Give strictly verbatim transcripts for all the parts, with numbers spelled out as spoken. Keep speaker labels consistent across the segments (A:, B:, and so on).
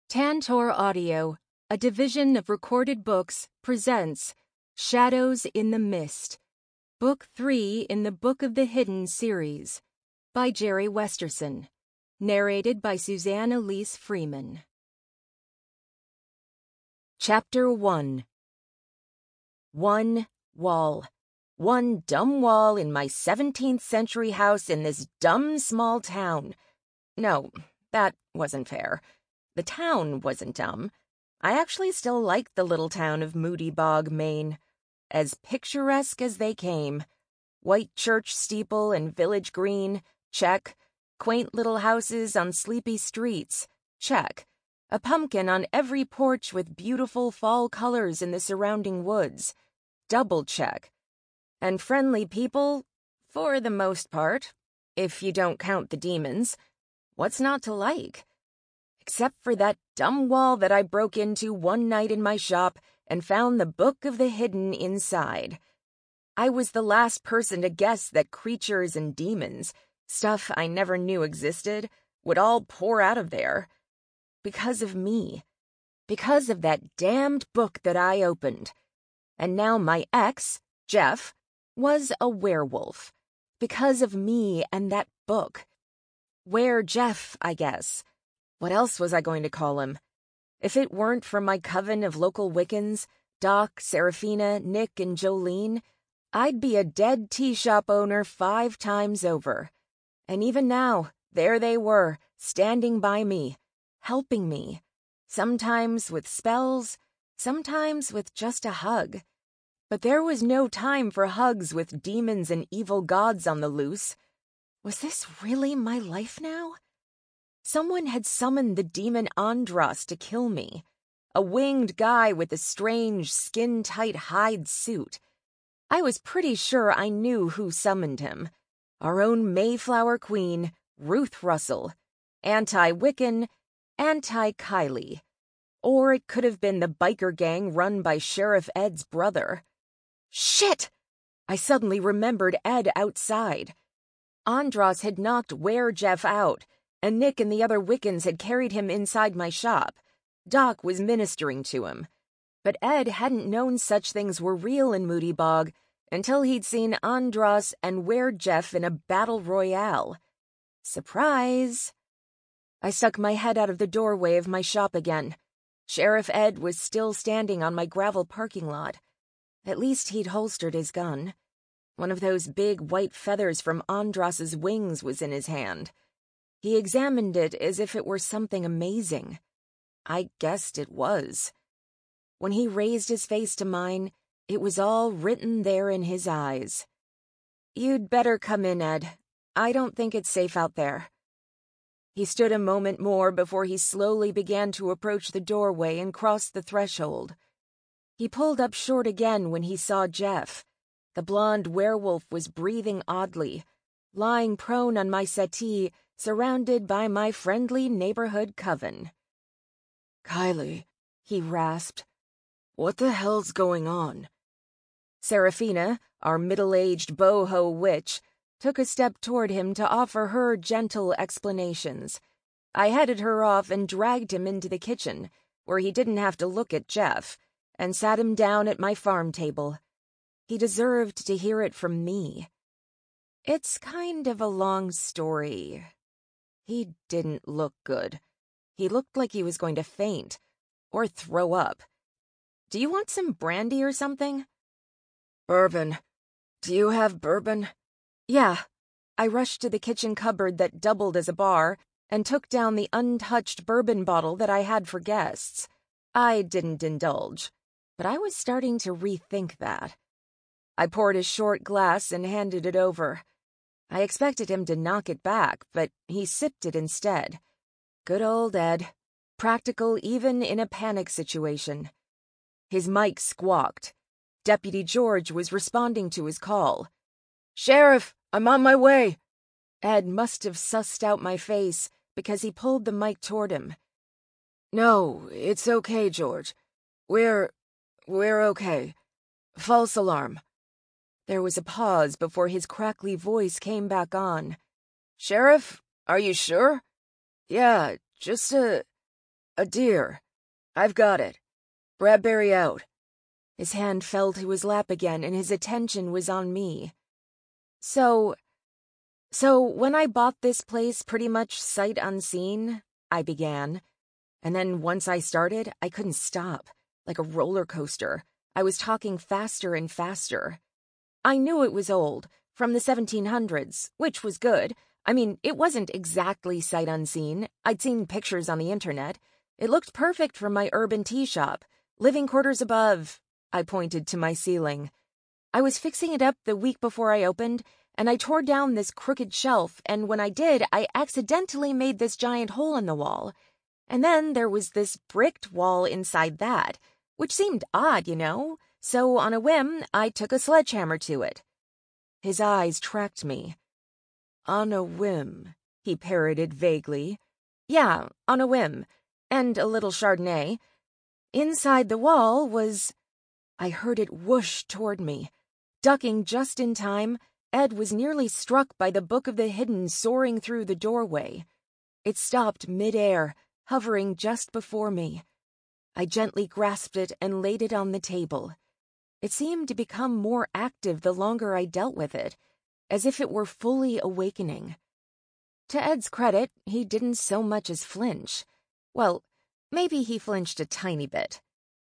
A: Tantor Audio, a division of Recorded Books, presents Shadows in the Mist, Book three in the Book of the Hidden series, by Jerry Westerson, narrated by Suzanne Elise Freeman. Chapter one. One wall. One dumb wall in my seventeenth century house in this dumb small town. No, that wasn't fair. The town wasn't dumb. I actually still liked the little town of Moody Bog, Maine. As picturesque as they came. White church steeple and village green, check. Quaint little houses on sleepy streets, check. A pumpkin on every porch with beautiful fall colors in the surrounding woods, double check. And friendly people, for the most part, if you don't count the demons. What's not to like? Except for that dumb wall that I broke into one night in my shop and found the Book of the Hidden inside. I was the last person to guess that creatures and demons, stuff I never knew existed, would all pour out of there. Because of me. Because of that damned book that I opened. And now my ex, Jeff, was a werewolf. Because of me and that book. Were-Jeff, I guess. What else was I going to call him? If it weren't for my coven of local Wiccans, Doc, Seraphina, Nick, and Jolene, I'd be a dead tea shop owner five times over. And even now, there they were, standing by me, helping me. Sometimes with spells, sometimes with just a hug. But there was no time for hugs with demons and evil gods on the loose. Was this really my life now? Someone had summoned the demon Andros to kill me. A winged guy with a strange, skin-tight hide suit. I was pretty sure I knew who summoned him. Our own Mayflower Queen, Ruth Russell. Anti-Wiccan, anti-Kylie. Or it could have been the biker gang run by Sheriff Ed's brother. Shit! I suddenly remembered Ed outside. Andros had knocked Were-Jeff out, and Nick and the other Wiccans had carried him inside my shop. Doc was ministering to him. But Ed hadn't known such things were real in Moody Bog until he'd seen Andros and Were-Jeff in a battle royale. Surprise! I stuck my head out of the doorway of my shop again. Sheriff Ed was still standing on my gravel parking lot. At least he'd holstered his gun. One of those big white feathers from Andros's wings was in his hand. He examined it as if it were something amazing. I guessed it was. When he raised his face to mine, it was all written there in his eyes. "You'd better come in, Ed. I don't think it's safe out there." He stood a moment more before he slowly began to approach the doorway and cross the threshold. He pulled up short again when he saw Jeff. The blonde werewolf was breathing oddly, lying prone on my settee, surrounded by my friendly neighborhood coven.
B: "Kylie," he rasped, "what the hell's going on?"
A: Seraphina, our middle-aged boho witch, took a step toward him to offer her gentle explanations. I headed her off and dragged him into the kitchen, where he didn't have to look at Jeff, and sat him down at my farm table. He deserved to hear it from me. It's kind of a long story. He didn't look good. He looked like he was going to faint, or throw up. Do you want some brandy or something?
B: Bourbon. Do you have bourbon?
A: Yeah. I rushed to the kitchen cupboard that doubled as a bar and took down the untouched bourbon bottle that I had for guests. I didn't indulge, but I was starting to rethink that. I poured a short glass and handed it over. I expected him to knock it back, but he sipped it instead. Good old Ed. Practical even in a panic situation. His mic squawked. Deputy George was responding to his call.
B: "Sheriff, I'm on my way."
A: Ed must have sussed out my face because he pulled the mic toward him.
B: "No, it's okay, George. We're... we're okay. False alarm."
A: There was a pause before his crackly voice came back on.
B: "Sheriff, are you sure?" "Yeah, just a... A deer. I've got it. Bradbury out.
A: His hand fell to his lap again, and his attention was on me. So, so when I bought this place pretty much sight unseen, I began. And then once I started, I couldn't stop. Like a roller coaster. I was talking faster and faster. I knew it was old, from the seventeen hundreds, which was good. I mean, it wasn't exactly sight unseen. I'd seen pictures on the internet. It looked perfect from my urban tea shop. Living quarters above. I pointed to my ceiling. I was fixing it up the week before I opened, and I tore down this crooked shelf, and when I did, I accidentally made this giant hole in the wall. And then there was this bricked wall inside that, which seemed odd, you know, so on a whim, I took a sledgehammer to it. His eyes tracked me.
B: On a whim, he parroted vaguely.
A: Yeah, on a whim. And a little Chardonnay. Inside the wall was... I heard it whoosh toward me. Ducking just in time, Ed was nearly struck by the Book of the Hidden soaring through the doorway. It stopped mid-air, hovering just before me. I gently grasped it and laid it on the table. It seemed to become more active the longer I dealt with it, as if it were fully awakening. To Ed's credit, he didn't so much as flinch. Well, maybe he flinched a tiny bit.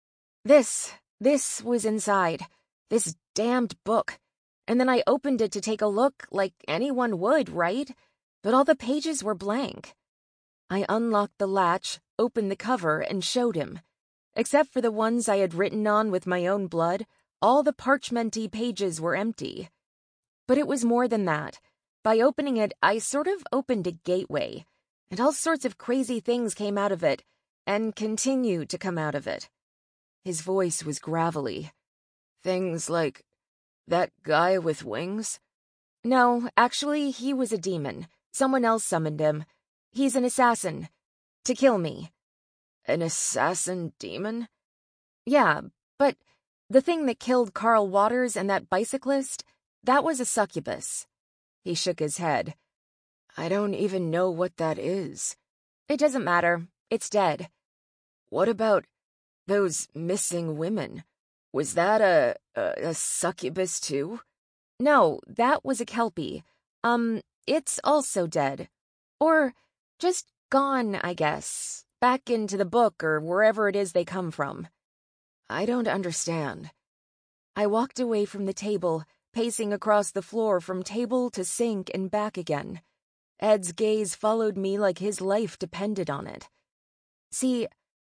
A: This, this was inside, this damned book, and then I opened it to take a look like anyone would, right? But all the pages were blank. I unlocked the latch, opened the cover, and showed him. Except for the ones I had written on with my own blood, all the parchmenty pages were empty. But it was more than that. By opening it, I sort of opened a gateway, and all sorts of crazy things came out of it, and continue to come out of it. His voice was gravelly.
B: Things like that guy with wings?
A: No, actually, he was a demon. Someone else summoned him. He's an assassin. To kill me.
B: An assassin demon?
A: Yeah, but the thing that killed Carl Waters and that bicyclist, that was a succubus. He shook his head.
B: I don't even know what that is.
A: It doesn't matter. It's dead.
B: What about those missing women? Was that a, a, a succubus too?
A: No, that was a kelpie. Um, it's also dead. Or just gone, I guess. Back into the book or wherever it is they come from.
B: I don't understand.
A: I walked away from the table, pacing across the floor from table to sink and back again. Ed's gaze followed me like his life depended on it. See,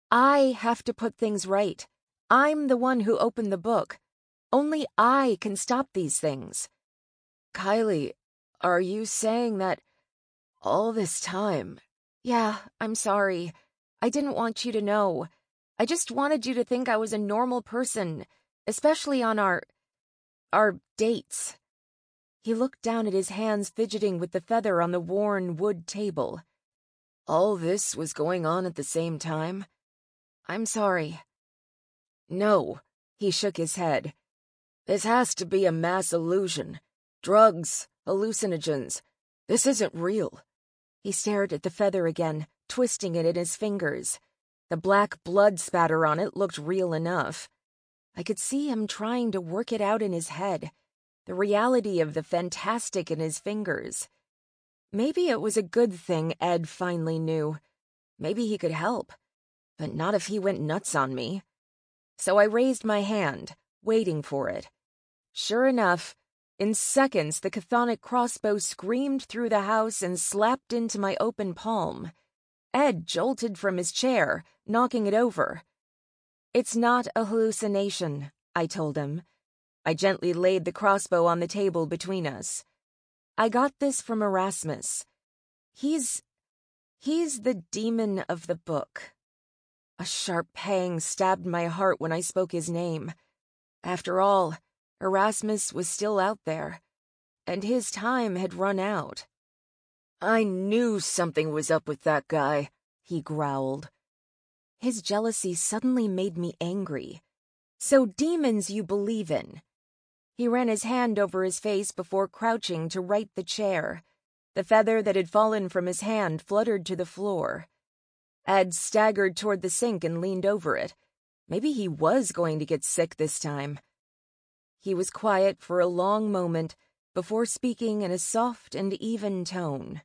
A: I have to put things right. I'm the one who opened the book. Only I can stop these things.
B: Kylie, are you saying that all this time?
A: Yeah, I'm sorry. I didn't want you to know. I just wanted you to think I was a normal person, especially on our... our dates. He looked down at his hands fidgeting with the feather on the worn wood table.
B: All this was going on at the same time?
A: I'm sorry.
B: No, he shook his head. This has to be a mass illusion. Drugs, hallucinogens. This isn't real.
A: He stared at the feather again, twisting it in his fingers. The black blood spatter on it looked real enough. I could see him trying to work it out in his head, the reality of the fantastic in his fingers. Maybe it was a good thing Ed finally knew. Maybe he could help, but not if he went nuts on me. So I raised my hand, waiting for it. Sure enough, in seconds the chthonic crossbow screamed through the house and slapped into my open palm. Ed jolted from his chair, knocking it over. It's not a hallucination, I told him. I gently laid the crossbow on the table between us. I got this from Erasmus. He's... he's the demon of the book. A sharp pang stabbed my heart when I spoke his name. After all, Erasmus was still out there, and his time had run out.
B: I knew something was up with that guy, he growled.
A: His jealousy suddenly made me angry. So demons you believe in. He ran his hand over his face before crouching to right the chair. The feather that had fallen from his hand fluttered to the floor. Ed staggered toward the sink and leaned over it. Maybe he was going to get sick this time. He was quiet for a long moment before speaking in a soft and even tone.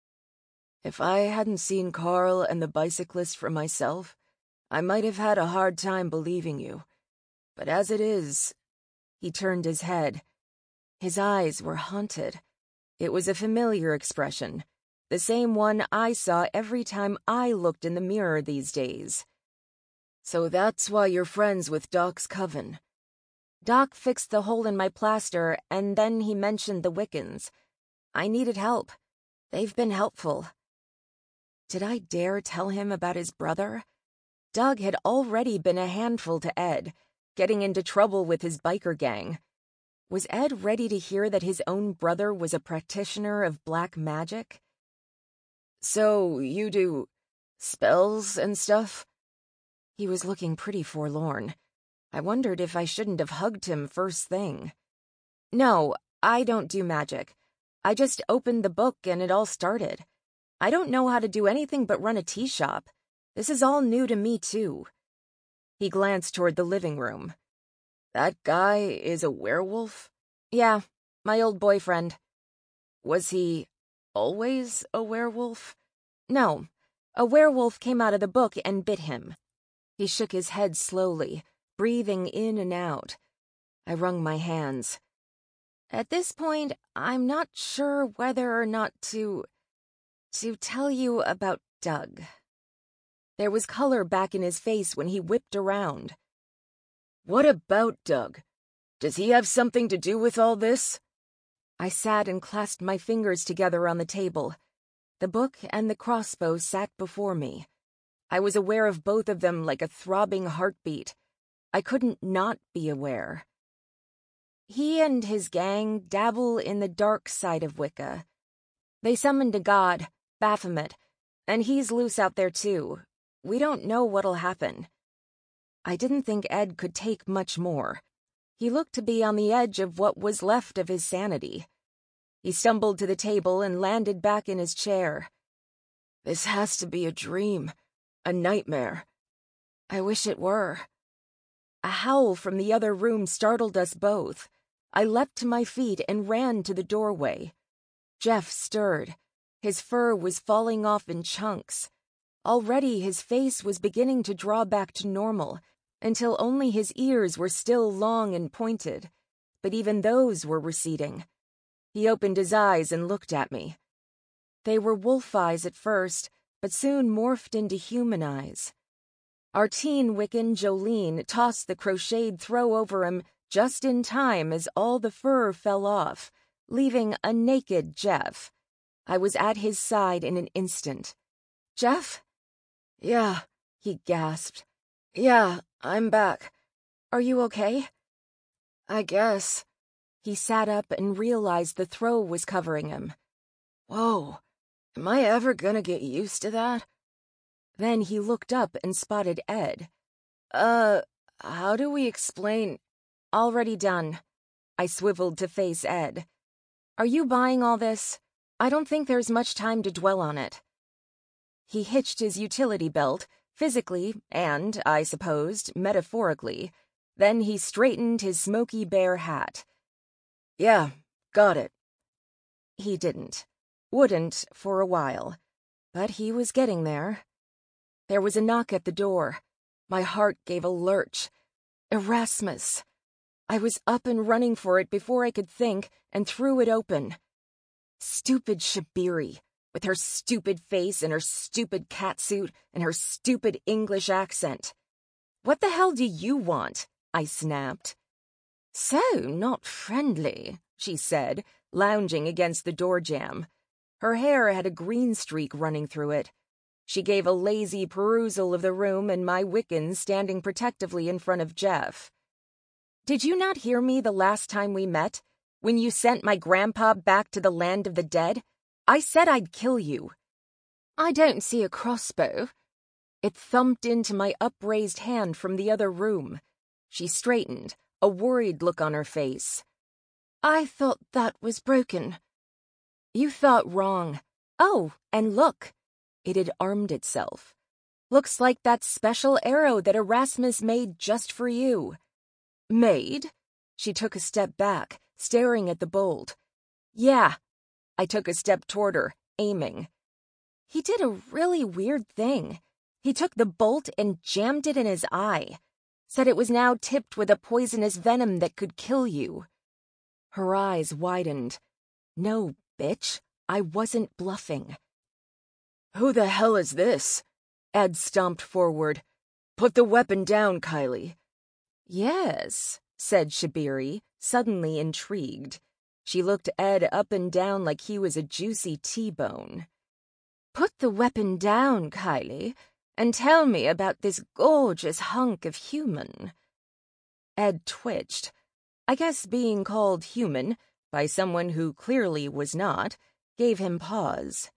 B: If I hadn't seen Carl and the bicyclist for myself, I might have had a hard time believing you. But as it is...
A: He turned his head. His eyes were haunted. It was a familiar expression, the same one I saw every time I looked in the mirror these days.
B: So that's why you're friends with Doc's coven.
A: Doc fixed the hole in my plaster, and then he mentioned the Wiccans. I needed help. They've been helpful. Did I dare tell him about his brother? Doug had already been a handful to Ed, getting into trouble with his biker gang. Was Ed ready to hear that his own brother was a practitioner of black magic?
B: So you do spells and stuff?
A: He was looking pretty forlorn. I wondered if I shouldn't have hugged him first thing. No, I don't do magic. I just opened the book and it all started. I don't know how to do anything but run a tea shop. This is all new to me, too. He glanced toward the living room.
B: That guy is a werewolf?
A: Yeah, my old boyfriend.
B: Was he always a werewolf?
A: No, a werewolf came out of the book and bit him. He shook his head slowly, breathing in and out. I wrung my hands. At this point, I'm not sure whether or not to... to tell you about Doug. There was color back in his face when he whipped around.
B: What about Doug? Does he have something to do with all this?
A: I sat and clasped my fingers together on the table. The book and the crossbow sat before me. I was aware of both of them like a throbbing heartbeat. I couldn't not be aware. He and his gang dabble in the dark side of Wicca. They summoned a god, Baphomet, and he's loose out there too. We don't know what'll happen. I didn't think Ed could take much more. He looked to be on the edge of what was left of his sanity. He stumbled to the table and landed back in his chair.
B: This has to be a dream, a nightmare.
A: I wish it were. A howl from the other room startled us both. I leapt to my feet and ran to the doorway. Jeff stirred. His fur was falling off in chunks. Already his face was beginning to draw back to normal, until only his ears were still long and pointed. But even those were receding. He opened his eyes and looked at me. They were wolf eyes at first, but soon morphed into human eyes. Our teen Wiccan, Jolene, tossed the crocheted throw over him just in time as all the fur fell off, leaving a naked Jeff. I was at his side in an instant. Jeff?
B: Yeah,
A: he gasped.
B: Yeah, I'm back.
A: Are you okay?
B: I guess.
A: He sat up and realized the throw was covering him.
B: Whoa, am I ever gonna get used to that?
A: Then he looked up and spotted Ed.
B: Uh, how do we explain...
A: Already done. I swiveled to face Ed. Are you buying all this? I don't think there's much time to dwell on it. He hitched his utility belt, physically and, I supposed, metaphorically. Then he straightened his smoky bear hat.
B: Yeah, got it.
A: He didn't. Wouldn't for a while. But he was getting there. There was a knock at the door. My heart gave a lurch. Erasmus. I was up and running for it before I could think and threw it open. Stupid Shabiri, with her stupid face and her stupid catsuit and her stupid English accent. What the hell do you want? I snapped. So not friendly, she said, lounging against the door jamb. Her hair had a green streak running through it. She gave a lazy perusal of the room and my Wiccan standing protectively in front of Jeff. Did you not hear me the last time we met? When you sent my grandpa back to the land of the dead? I said I'd kill you. I don't see a crossbow. It thumped into my upraised hand from the other room. She straightened, a worried look on her face. I thought that was broken. You thought wrong. Oh, and look. It had armed itself. Looks like that special arrow that Erasmus made just for you." "Made?" She took a step back, staring at the bolt. "Yeah." I took a step toward her, aiming. He did a really weird thing. He took the bolt and jammed it in his eye. Said it was now tipped with a poisonous venom that could kill you. Her eyes widened. "No, bitch. I wasn't bluffing." "Who the hell is this?" Ed stomped forward. "Put the weapon down, Kylie." "Yes," said Shabiri, suddenly intrigued. She looked Ed up and down like he was a juicy T-bone. "Put the weapon down, Kylie, and tell me about this gorgeous hunk of human." Ed twitched. I guess being called human, by someone who clearly was not, gave him pause.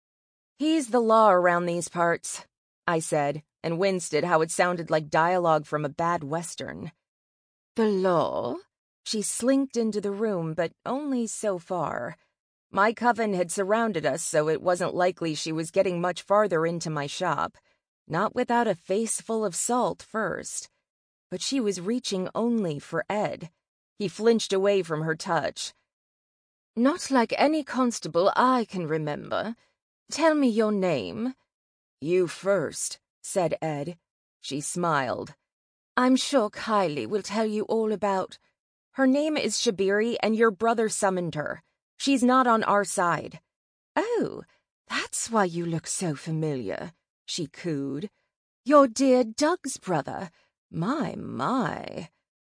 A: "He's the law around these parts," I said, and winced at how it sounded like dialogue from a bad Western. "The law?" She slinked into the room, but only so far. My coven had surrounded us, so it wasn't likely she was getting much farther into my shop. Not without a face full of salt first. But she was reaching only for Ed. He flinched away from her touch. "Not like any constable I can remember. Tell me your name." "You first," said Ed. She smiled. "I'm sure Kylie will tell you all about—" "Her name is Shabiri, and your brother summoned her. She's not on our side." "Oh, that's why you look so familiar," she cooed. "Your dear Doug's brother. My, my."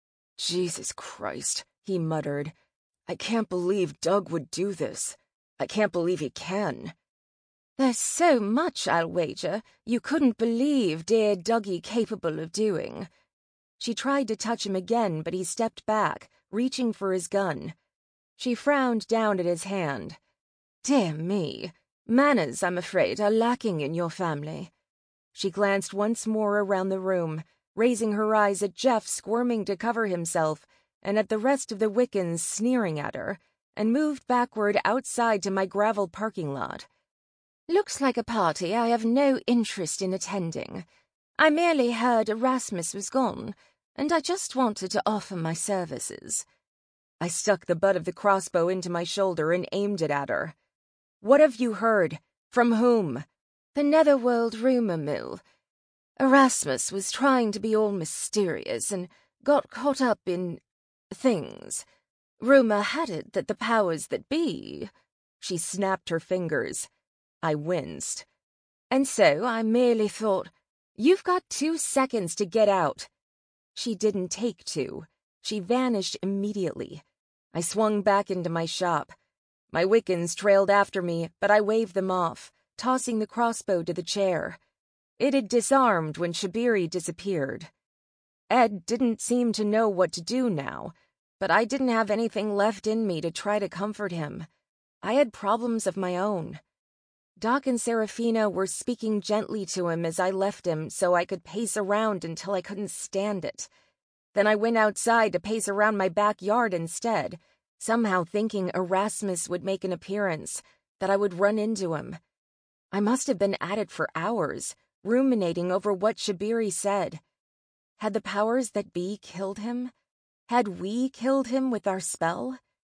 A: "Jesus Christ," he muttered. "I can't believe Doug would do this. I can't believe he can." "There's so much, I'll wager, you couldn't believe dear Dougie capable of doing." She tried to touch him again, but he stepped back, reaching for his gun. She frowned down at his hand. "Dear me, manners, I'm afraid, are lacking in your family." She glanced once more around the room, raising her eyes at Jeff squirming to cover himself and at the rest of the Wiccans sneering at her, and moved backward outside to my gravel parking lot. "Looks like a party I have no interest in attending. I merely heard Erasmus was gone, and I just wanted to offer my services." I stuck the butt of the crossbow into my shoulder and aimed it at her. "What have you heard? From whom?" "The Netherworld rumor mill. Erasmus was trying to be all mysterious and got caught up in things. Rumor had it that the powers that be—" She snapped her fingers. I winced. "And so I merely thought, you've got two seconds to get out." She didn't take two. She vanished immediately. I swung back into my shop. My Wiccans trailed after me, but I waved them off, tossing the crossbow to the chair. It had disarmed when Shabiri disappeared. Ed didn't seem to know what to do now, but I didn't have anything left in me to try to comfort him. I had problems of my own. Doc and Serafina were speaking gently to him as I left him so I could pace around until I couldn't stand it. Then I went outside to pace around my backyard instead, somehow thinking Erasmus would make an appearance, that I would run into him. I must have been at it for hours, ruminating over what Shabiri said. Had the powers that be killed him? Had we killed him with our spell?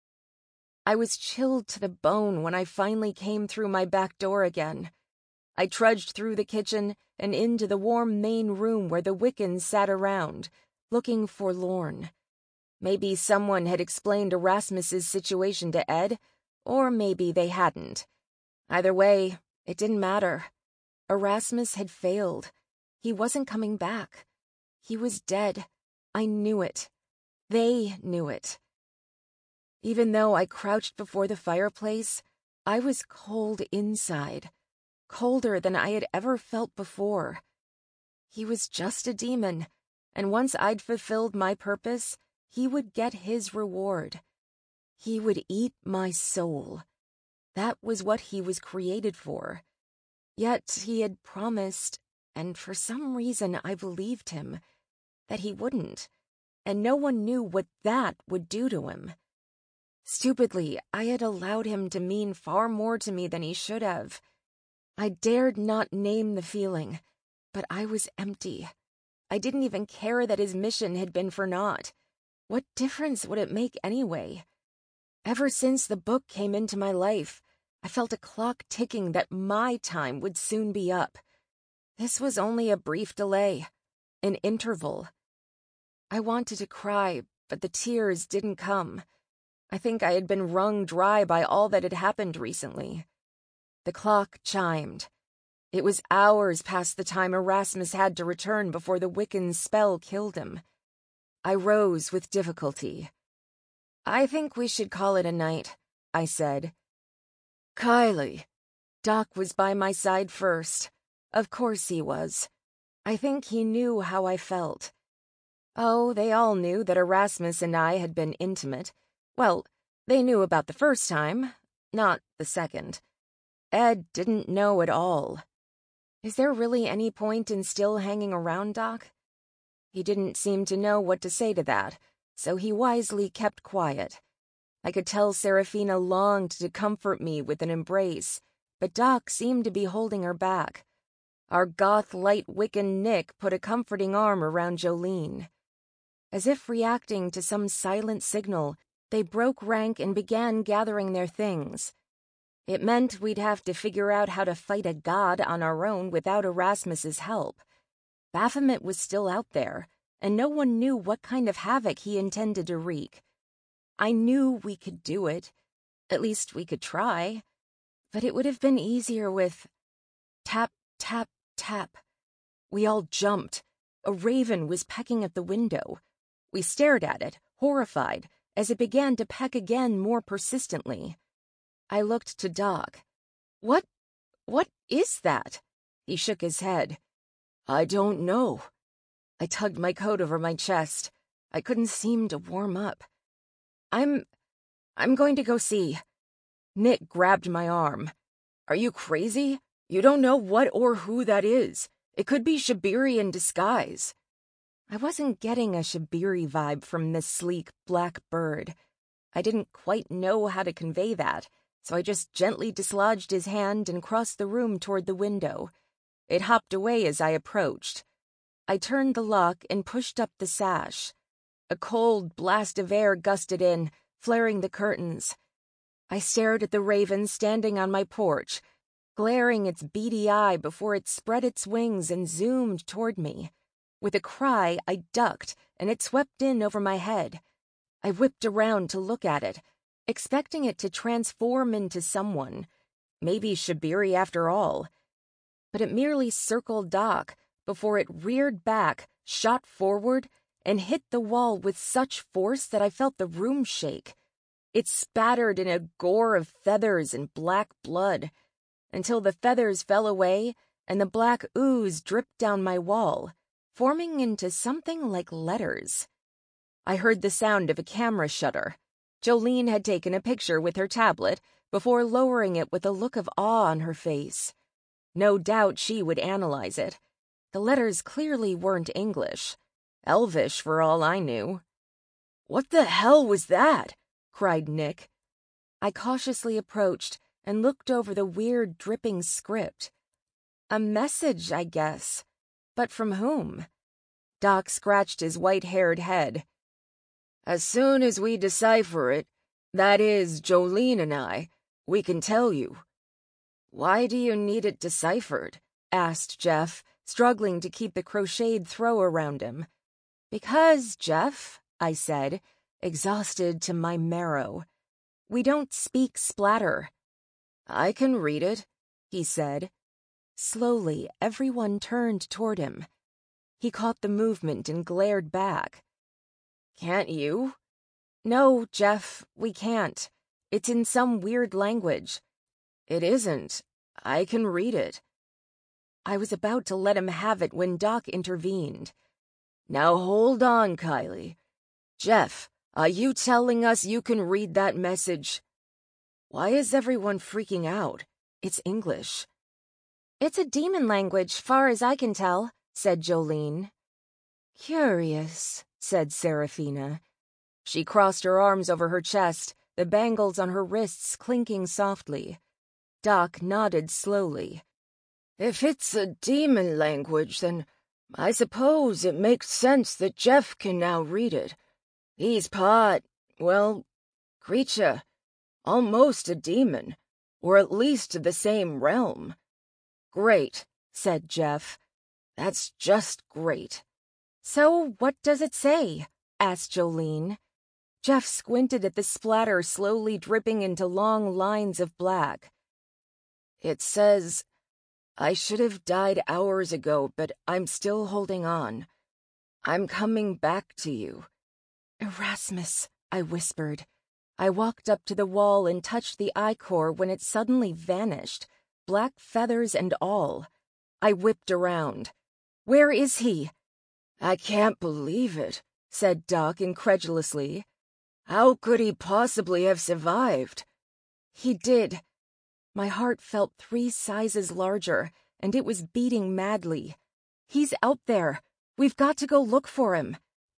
A: I was chilled to the bone when I finally came through my back door again. I trudged through the kitchen and into the warm main room where the Wiccans sat around, looking forlorn. Maybe someone had explained Erasmus's situation to Ed, or maybe they hadn't. Either way, it didn't matter. Erasmus had failed. He wasn't coming back. He was dead. I knew it. They knew it. Even though I crouched before the fireplace, I was cold inside, colder than I had ever felt before. He was just a demon, and once I'd fulfilled my purpose, he would get his reward. He would eat my soul. That was what he was created for. Yet he had promised, and for some reason I believed him, that he wouldn't, and no one knew what that would do to him. Stupidly, I had allowed him to mean far more to me than he should have. I dared not name the feeling, But I was empty. I didn't even care that his mission had been for naught. What difference would it make anyway? Ever since the book came into my life, I felt a clock ticking that my time would soon be up. This was only a brief delay, an interval. I wanted to cry, but the tears didn't come. I think I had been wrung dry by all that had happened recently. The clock chimed. It was hours past the time Erasmus had to return before the Wiccan spell killed him. I rose with difficulty. "I think we should call it a night," I said. "Kylie." Doc was by my side first. Of course he was. I think he knew how I felt. Oh, they all knew that Erasmus and I had been intimate. Well, they knew about the first time, not the second. Ed didn't know at all. Is there really any point in still hanging around, Doc? He didn't seem to know what to say to that, so he wisely kept quiet. I could tell Serafina longed to comfort me with an embrace, but Doc seemed to be holding her back. Our goth light Wiccan Nick put a comforting arm around Jolene. As if reacting to some silent signal, they broke rank and began gathering their things. It meant we'd have to figure out how to fight a god on our own without Erasmus's help. Baphomet was still out there, and no one knew what kind of havoc he intended to wreak. I knew we could do it. At least we could try. But it would have been easier with... Tap, tap, tap. We all jumped. A raven was pecking at the window. We stared at it, horrified, as it began to peck again more persistently. I looked to Doc. What, what is that? He shook his head. I don't know. I tugged my coat over my chest. I couldn't seem to warm up. I'm, I'm going to go see. Nick grabbed my arm. Are you crazy? You don't know what or who that is. It could be Shabiri in disguise. I wasn't getting a Shabiri vibe from this sleek black bird. I didn't quite know how to convey that, so I just gently dislodged his hand and crossed the room toward the window. It hopped away as I approached. I turned the lock and pushed up the sash. A cold blast of air gusted in, flaring the curtains. I stared at the raven standing on my porch, glaring its beady eye before it spread its wings and zoomed toward me. With a cry, I ducked, and it swept in over my head. I whipped around to look at it, expecting it to transform into someone. Maybe Shabiri after all. But it merely circled Doc before it reared back, shot forward, and hit the wall with such force that I felt the room shake. It spattered in a gore of feathers and black blood, until the feathers fell away and the black ooze dripped down my wall, forming into something like letters. I heard the sound of a camera shutter. Jolene had taken a picture with her tablet before lowering it with a look of awe on her face. No doubt she would analyze it. The letters clearly weren't English. Elvish, for all I knew. "What the hell was that?" cried Nick. I cautiously approached and looked over the weird dripping script. A message, I guess. But from whom? Doc scratched his white-haired head. "As soon as we decipher it, that is, Jolene and I, we can tell you." "Why do you need it deciphered?" asked Jeff, struggling to keep the crocheted throw around him. "Because, Jeff," I said, exhausted to my marrow, "we don't speak splatter." "I can read it," he said. Slowly, everyone turned toward him. He caught the movement and glared back. "Can't you?" "No, Jeff, we can't. It's in some weird language." "It isn't. I can read it." I was about to let him have it when Doc intervened. "Now hold on, Kylie. Jeff, are you telling us you can read that message?" "Why is everyone freaking out? It's English." "It's a demon language, far as I can tell," said Jolene. "Curious," said Serafina. She crossed her arms over her chest, the bangles on her wrists clinking softly. Doc nodded slowly.
B: If it's a demon language, then I suppose it makes sense that Jeff can now read it. He's part, well, creature, almost a demon, or at least the same realm. Great, said Jeff. That's just great.
A: So what does it say? Asked Jolene. Jeff squinted at the splatter slowly dripping into long lines of black.
B: It says, I should have died hours ago, but I'm still holding on. I'm coming back to you.
A: Erasmus, I whispered. I walked up to the wall and touched the ichor when it suddenly vanished, black feathers and all. I whipped around. Where is he?
B: I can't believe it, said Doc incredulously. How could he possibly have survived?
A: He did. My heart felt three sizes larger, and it was beating madly. He's out there. We've got to go look for him.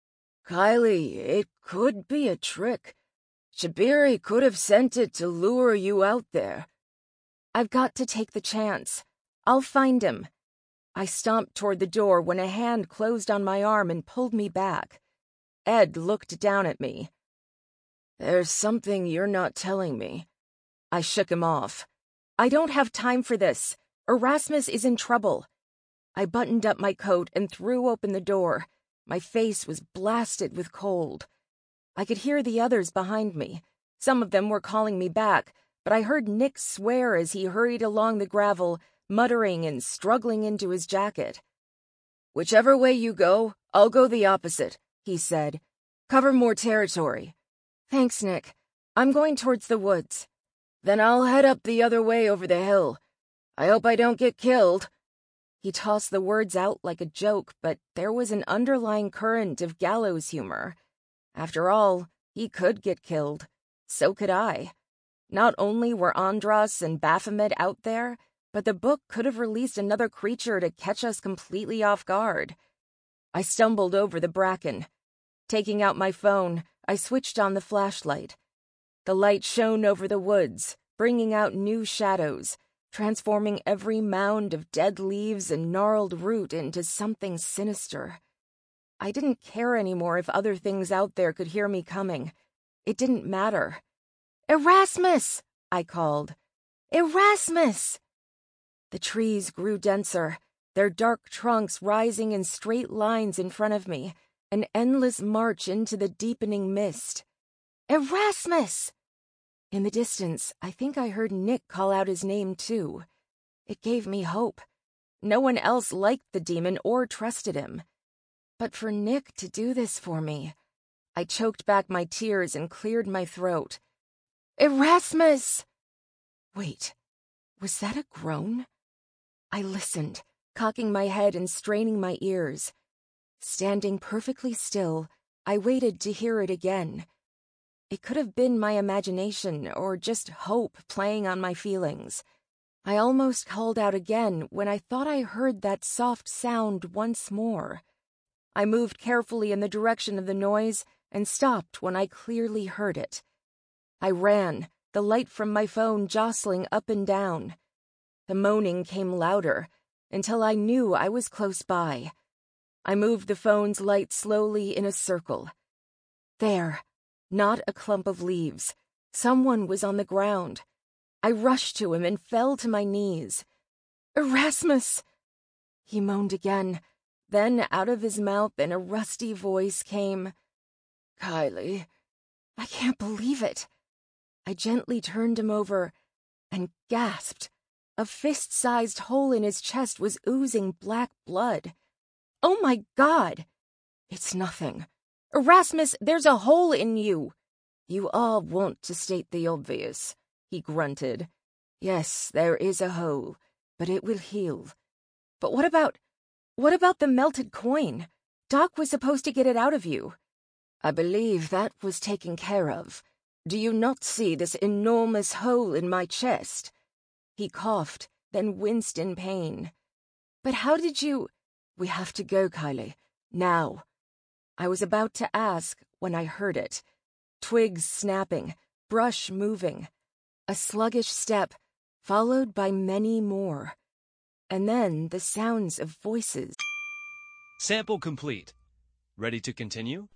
B: Kylie, it could be a trick. Jabiri could have sent it to lure you out there.
A: I've got to take the chance. I'll find him. I stomped toward the door when a hand closed on my arm and pulled me back. Ed looked down at me.
B: There's something you're not telling me.
A: I shook him off. I don't have time for this. Erasmus is in trouble. I buttoned up my coat and threw open the door. My face was blasted with cold. I could hear the others behind me. Some of them were calling me back, but I heard Nick swear as he hurried along the gravel, muttering and struggling into his jacket.
B: Whichever way you go, I'll go the opposite, he said. Cover more territory.
A: Thanks, Nick. I'm going towards the woods.
B: Then I'll head up the other way over the hill. I hope I don't get killed.
A: He tossed the words out like a joke, but there was an underlying current of gallows humor. After all, he could get killed. So could I. Not only were Andros and Baphomet out there, but the book could have released another creature to catch us completely off guard. I stumbled over the bracken. Taking out my phone, I switched on the flashlight. The light shone over the woods, bringing out new shadows, transforming every mound of dead leaves and gnarled root into something sinister. I didn't care anymore if other things out there could hear me coming. It didn't matter. Erasmus! I called. Erasmus! The trees grew denser, their dark trunks rising in straight lines in front of me, an endless march into the deepening mist. Erasmus! In the distance, I think I heard Nick call out his name, too. It gave me hope. No one else liked the demon or trusted him. But for Nick to do this for me, I choked back my tears and cleared my throat. Erasmus! Wait, was that a groan? I listened, cocking my head and straining my ears. Standing perfectly still, I waited to hear it again. It could have been my imagination or just hope playing on my feelings. I almost called out again when I thought I heard that soft sound once more. I moved carefully in the direction of the noise and stopped when I clearly heard it. I ran, the light from my phone jostling up and down. The moaning came louder, until I knew I was close by. I moved the phone's light slowly in a circle. There, not a clump of leaves. Someone was on the ground. I rushed to him and fell to my knees. Erasmus! He moaned again. Then out of his mouth in a rusty voice came,
B: Kylie.
A: I can't believe it. I gently turned him over and gasped. A fist-sized hole in his chest was oozing black blood. Oh my God! It's nothing. Erasmus, there's a hole in you.
B: You all want to state the obvious, he grunted. Yes, there is a hole, but it will heal.
A: But what about... what about the melted coin? Doc was supposed to get it out of you.
B: I believe that was taken care of. Do you not see this enormous hole in my chest?
A: He coughed, then winced in pain. But how did you...
B: We have to go, Kylie. Now.
A: I was about to ask when I heard it. Twigs snapping, brush moving. A sluggish step, followed by many more. And then the sounds of voices.
C: Sample complete. Ready to continue?